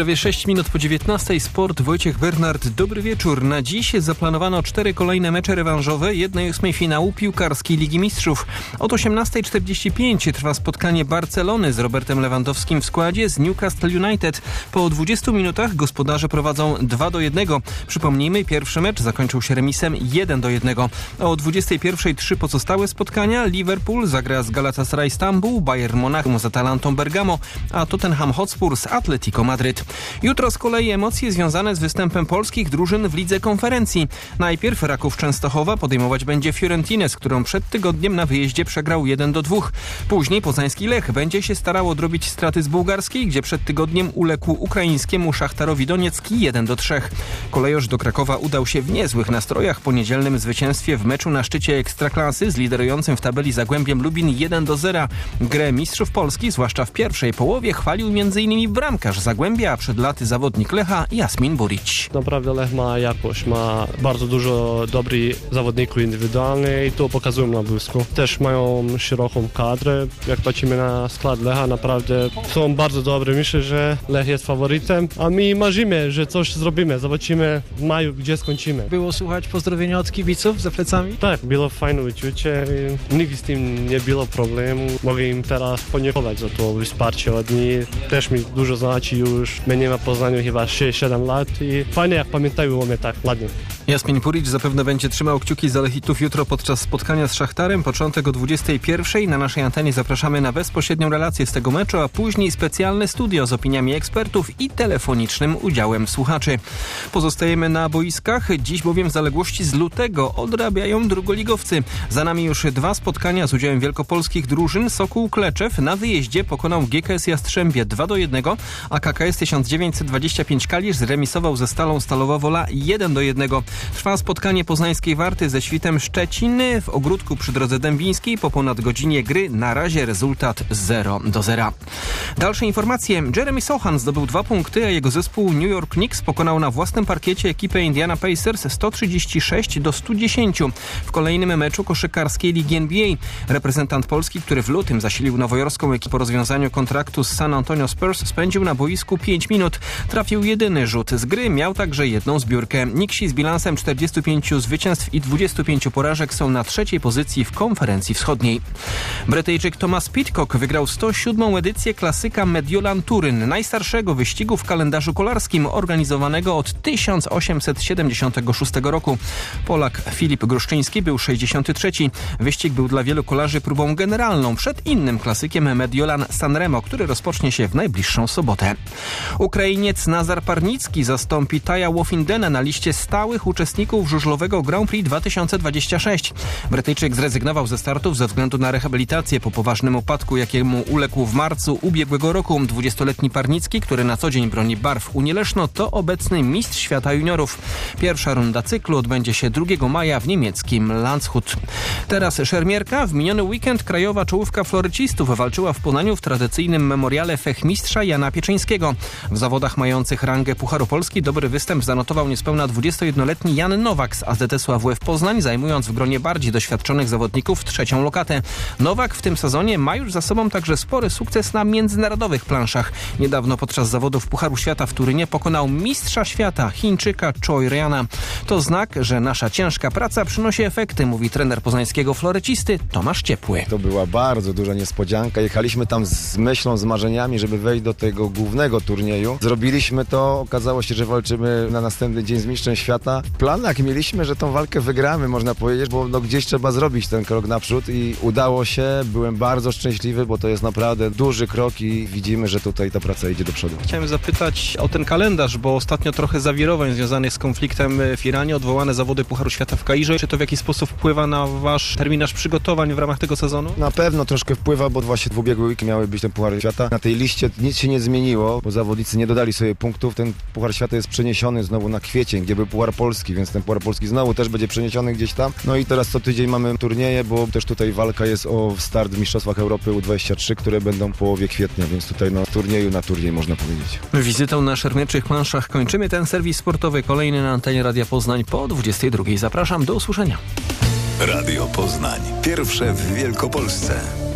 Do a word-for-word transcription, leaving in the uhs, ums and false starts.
Prawie sześć minut po dziewiętnastej. Sport, Wojciech Bernard. Dobry wieczór. Na dziś zaplanowano cztery kolejne mecze rewanżowe jednej ósmej finału piłkarskiej Ligi Mistrzów. Od osiemnastej czterdzieści pięć trwa spotkanie Barcelony z Robertem Lewandowskim w składzie z Newcastle United. Po dwudziestu minutach gospodarze prowadzą dwa do jednego. Przypomnijmy, pierwszy mecz zakończył się remisem jeden do jednego. O dwudziestej pierwszej trzy pozostałe spotkania. Liverpool zagra z Galatasaray Stambuł, Bayern Monachium z Atalantą Bergamo, a Tottenham Hotspur z Atletico Madryt. Jutro z kolei emocje związane z występem polskich drużyn w Lidze Konferencji. Najpierw Raków Częstochowa podejmować będzie Fiorentinę, z którą przed tygodniem na wyjeździe przegrał jeden do dwóch. Później poznański Lech będzie się starał odrobić straty z bułgarskiej, gdzie przed tygodniem uległ ukraińskiemu Szachtarowi Doniecki jeden do trzech. Kolejorz do Krakowa udał się w niezłych nastrojach po niedzielnym zwycięstwie w meczu na szczycie Ekstraklasy z liderującym w tabeli Zagłębiem Lubin jeden do zera. Grę mistrzów Polski, zwłaszcza w pierwszej połowie, chwalił m.in. bramkarz Zagłębia, a przed laty zawodnik Lecha Jasmin Burić. Naprawdę Lech ma jakość, ma bardzo dużo dobrych zawodników indywidualnych i to pokazują na boisku. Też mają szeroką kadrę. Jak patrzymy na skład Lecha, naprawdę są bardzo dobrzy. Myślę, że Lech jest faworytem, a my marzymy, że coś zrobimy. Zobaczymy w maju, gdzie skończymy. Było słuchać pozdrowienia od kibiców za plecami? Tak, było fajne uczucie. Nigdy z tym nie było problemu. Mogę im teraz podziękować za to wsparcie od nich. Też mi dużo znaczy już. My nie ma w Poznaniu chyba sześć siedem lat i fajnie jak pamiętają o mnie tak ładnie. Jasmin Burić zapewne będzie trzymał kciuki za Lechitów jutro podczas spotkania z Szachtarem. Początek o dwudziestej pierwszej. Na naszej antenie zapraszamy na bezpośrednią relację z tego meczu, a później specjalne studio z opiniami ekspertów i telefonicznym udziałem słuchaczy. Pozostajemy na boiskach. Dziś bowiem zaległości z lutego odrabiają drugoligowcy. Za nami już dwa spotkania z udziałem wielkopolskich drużyn. Sokół Kleczew na wyjeździe pokonał G K S Jastrzębie dwa do jednego, a K K S tysiąc dziewięćset dwadzieścia pięć Kalisz zremisował ze Stalą Stalowa Wola jeden do jednego. Trwa spotkanie poznańskiej Warty ze Świtem Szczecin w ogródku przy drodze dębińskiej. Po ponad godzinie gry na razie rezultat zero do zera. Dalsze informacje. Jeremy Sochan zdobył dwa punkty, a jego zespół New York Knicks pokonał na własnym parkiecie ekipę Indiana Pacers sto trzydzieści sześć do stu dziesięciu w kolejnym meczu koszykarskiej Ligi N B A. Reprezentant Polski, który w lutym zasilił nowojorską ekipę po rozwiązaniu kontraktu z San Antonio Spurs, spędził na boisku pięć minut. Trafił jedyny rzut z gry, miał także jedną zbiórkę. Knicksi z bilansem czterdziestu pięciu zwycięstw i dwudziestu pięciu porażek są na trzeciej pozycji w konferencji wschodniej. Brytyjczyk Thomas Pidcock wygrał sto siódmą edycję klasyka Mediolan Turyn, najstarszego wyścigu w kalendarzu kolarskim organizowanego od tysiąc osiemset siedemdziesiątego szóstego roku. Polak Filip Gruszczyński był sześćdziesiąty trzeci. Wyścig był dla wielu kolarzy próbą generalną przed innym klasykiem Mediolan Sanremo, który rozpocznie się w najbliższą sobotę. Ukrainiec Nazar Parnicki zastąpi Taja Wofindena na liście stałych uczestników żużlowego Grand Prix dwa tysiące dwudziestego szóstego. Brytyjczyk zrezygnował ze startów ze względu na rehabilitację po poważnym upadku, jakiemu uległ w marcu ubiegłego roku. dwudziestoletni Parnicki, który na co dzień broni barw Unii Leszno, to obecny mistrz świata juniorów. Pierwsza runda cyklu odbędzie się drugiego maja w niemieckim Landshut. Teraz szermierka. W miniony weekend krajowa czołówka florycistów walczyła w Poznaniu w tradycyjnym memoriale fechmistrza Jana Pieczyńskiego. W zawodach mających rangę Pucharu Polski dobry występ zanotował niespełna dwudziestojednoletni Jan Nowak z A Z S-u A W F Poznań, zajmując w gronie bardziej doświadczonych zawodników trzecią lokatę. Nowak w tym sezonie ma już za sobą także spory sukces na międzynarodowych planszach. Niedawno podczas zawodów Pucharu Świata w Turynie pokonał mistrza świata Chińczyka Choi Ryana. To znak, że nasza ciężka praca przynosi efekty, mówi trener poznańskiego florycisty Tomasz Ciepły. To była bardzo duża niespodzianka. Jechaliśmy tam z myślą, z marzeniami, żeby wejść do tego głównego turnieju. Zrobiliśmy to, okazało się, że walczymy na następny dzień z mistrzem świata. W planach mieliśmy, że tą walkę wygramy, można powiedzieć, bo no, gdzieś trzeba zrobić ten krok naprzód i udało się. Byłem bardzo szczęśliwy, bo to jest naprawdę duży krok i widzimy, że tutaj ta praca idzie do przodu. Chciałem zapytać o ten kalendarz, bo ostatnio trochę zawirowań związanych z konfliktem w Iranie, odwołane zawody Pucharu Świata w Kairze. Czy to w jakiś sposób wpływa na wasz terminarz przygotowań w ramach tego sezonu? Na pewno troszkę wpływa, bo właśnie w ubiegły weekend miały być ten Puchar Świata. Na tej liście nic się nie zmieniło, bo zawodnicy nie dodali sobie punktów. Ten Puchar Świata jest przeniesiony znowu na kwiecień, gdzie był Puchar Polski, więc ten Puchar Polski znowu też będzie przeniesiony gdzieś tam. No i teraz co tydzień mamy turnieje, bo też tutaj walka jest o start w Mistrzostwach Europy U dwadzieścia trzy, które będą w połowie kwietnia, więc tutaj no turnieju na turniej można powiedzieć. Wizytą na szermierczych planszach kończymy ten serwis sportowy. Kolejny na antenie Radia Poznań po dwudziestej drugiej. Zapraszam, do usłyszenia. Radio Poznań. Pierwsze w Wielkopolsce.